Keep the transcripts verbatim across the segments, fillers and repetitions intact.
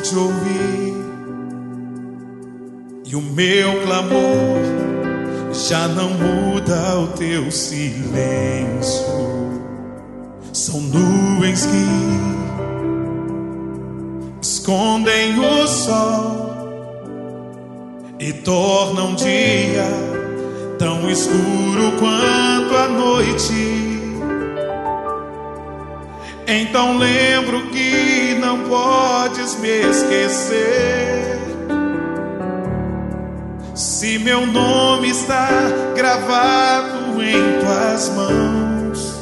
te ouvir, e o meu clamor já não muda o teu silêncio. São nuvens que escondem o sol e tornam um dia tão escuro quanto a noite. Então lembro que não podes me esquecer. Se meu nome está gravado em tuas mãos,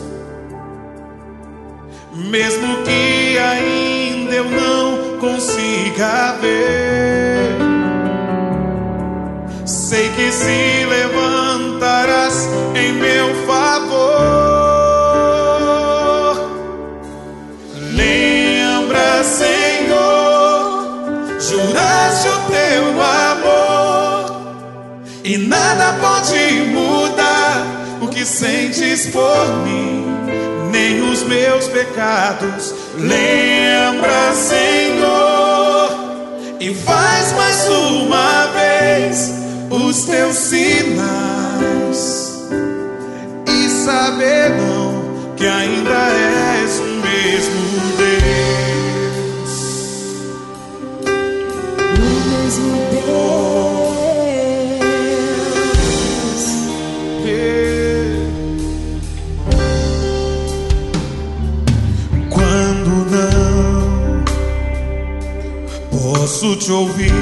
mesmo que ainda eu não consiga ver, sei que se levantarás em meu favor. Lembra, Senhor, juraste o teu amor, e nada pode mudar o que sentes por mim, nem os meus pecados. Lembra, Senhor, e faz mais uma vez os teus sinais, e saberão que ainda és o mesmo Deus. O mesmo Deus. Quando não posso te ouvir,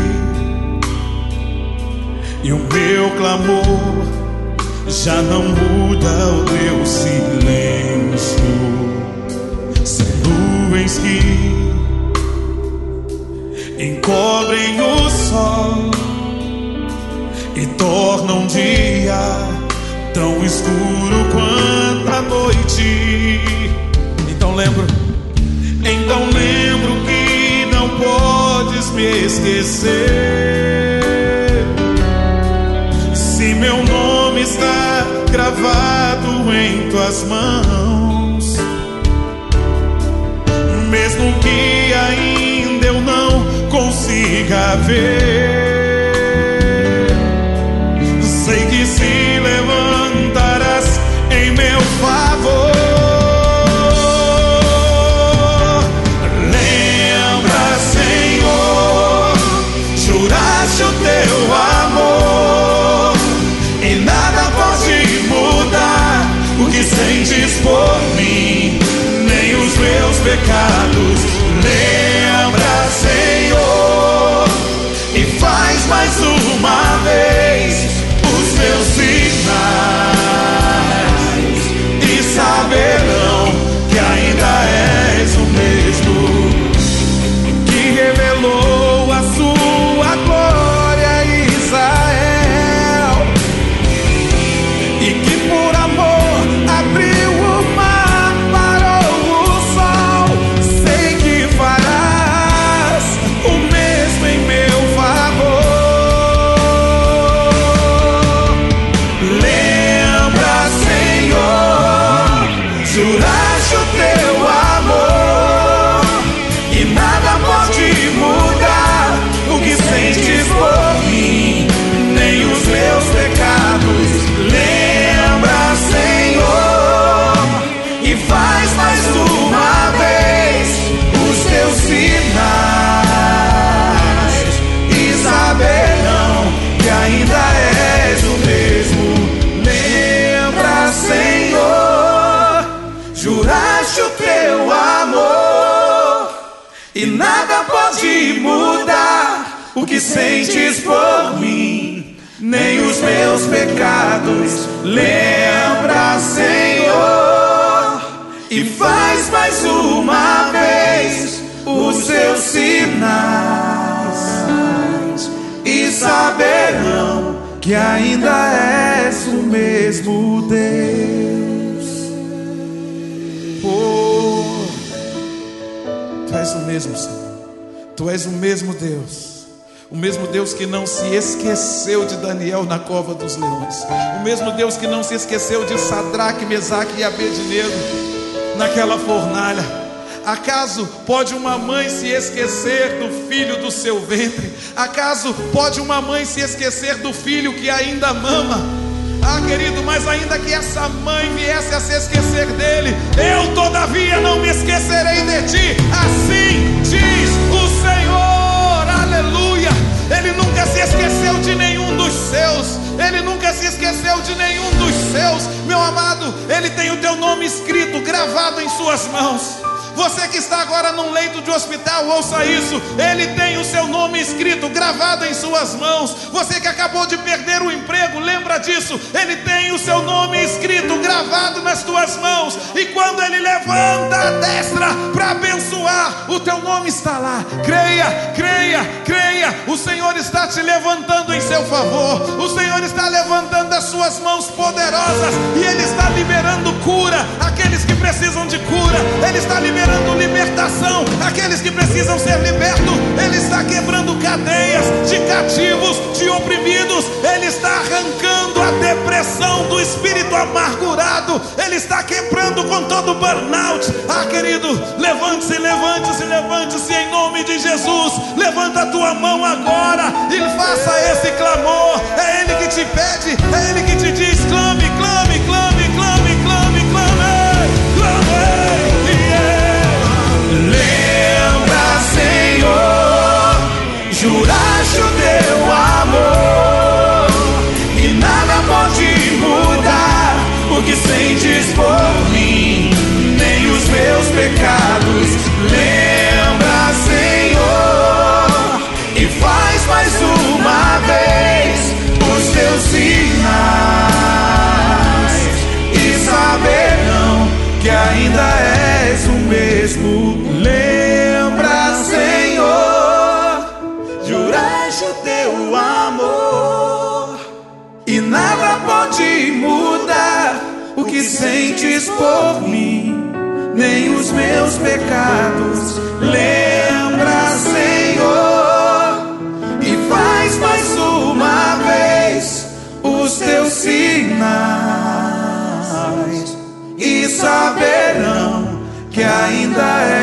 e o meu clamor já não muda o teu silêncio. São nuvens que encobrem o sol e tornam um dia tão escuro quanto a noite. Então lembro, então lembro que não podes me esquecer. Se meu nome está gravado em tuas mãos, mesmo que ainda eu não consiga ver, sei que se levantarás em meu favor. Lembra, Senhor, juraste o teu amor, e nada pode mudar o que sentes por mim, nem os meus pecados. Lembra, Senhor, e faz mais uma vez os meus sinais, e saberão que ainda és o mesmo que revelou a sua glória a Israel, e que por amor abriu o mar, parou o sol. Sei que farás o mesmo em meu favor. Lembra, Senhor, juraste o teu amor, e nada pode mudar o que sentes por mim, nem os meus pecados. Lembra, Senhor, e faz mais uma vez os teus sinais, e saberão que ainda és o mesmo. Lembra, Senhor, juraste o teu amor, e nada pode mudar o que sentes por mim, nem os meus pecados. Lembra, Senhor, e faz mais uma vez os teus sinais, e saberão que ainda és o mesmo Deus. Oh, Tu és o mesmo, Senhor. Tu és o mesmo Deus. O mesmo Deus que não se esqueceu de Daniel na cova dos leões. O mesmo Deus que não se esqueceu de Sadraque, Mesaque e Abednego naquela fornalha. Acaso pode uma mãe se esquecer do filho do seu ventre? Acaso pode uma mãe se esquecer do filho que ainda mama? Ah, querido, mas ainda que essa mãe viesse a se esquecer dele, eu todavia não me esquecerei de ti. Assim diz o Senhor, aleluia. Ele nunca se esqueceu de nenhum dos seus. Ele nunca se esqueceu de nenhum dos seus. Meu amado, Ele tem o teu nome escrito, gravado em suas mãos. Você que está agora num leito de hospital, ouça isso. Ele tem o seu nome escrito, gravado em suas mãos. Você que acabou de perder o emprego, lembra disso. Ele tem o seu nome escrito, gravado nas tuas mãos. E quando Ele levanta a destra para abençoar, o teu nome está lá. Creia, creia, creia. O Senhor está te levantando em seu favor. O Senhor está levantando as suas mãos poderosas, e Ele está liberando cura aqueles que precisam de cura. Ele está liberando libertação aqueles que precisam ser libertos. Ele está quebrando cadeias de cativos, de oprimidos. Ele está arrancando a depressão do espírito amargurado. Ele está quebrando com todo o burnout. Ah, querido, levante-se, levante-se, levante-se em nome de Jesus. Levanta a tua mão agora e faça esse clamor. É Ele que te pede, é Ele que te diz: clame, clame, clame, clame, clame, clame, clame. Lembra, Senhor, juraste o teu amor, e nada pode mudar o que sentes por mim, nem os meus pecados. Lembra, Senhor, e faz mais uma vez os teus sinais, e saberão que ainda és o mesmo. Lembra, Senhor, juraste o teu amor, e nada pode mudar o que sentes por mim, nem os meus pecados. Lembra, Senhor, e faz mais uma vez os teus sinais, e saberão que ainda é